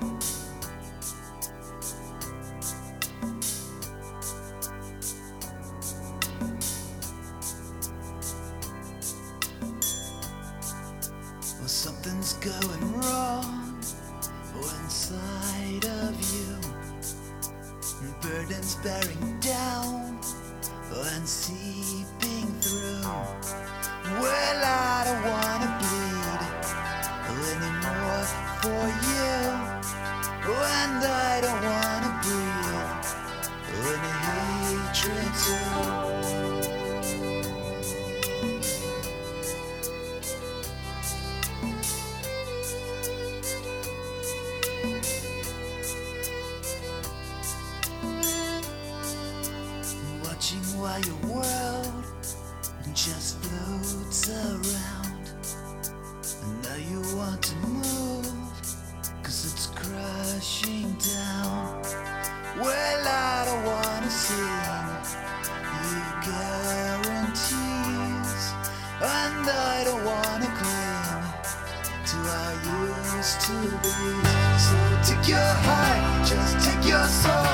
Well, something's going wrong inside of you. Burdens bearing down and seeping through. Well, I don't wanna bleed anymore for you, and I don't wanna breathe any hatred too. Watching while your world just floats around, and now you want to move, 'cause it's crashing down. Well, I don't wanna sing you guarantees, and I don't wanna cling to how I used to be. So take your heart, just take your soul.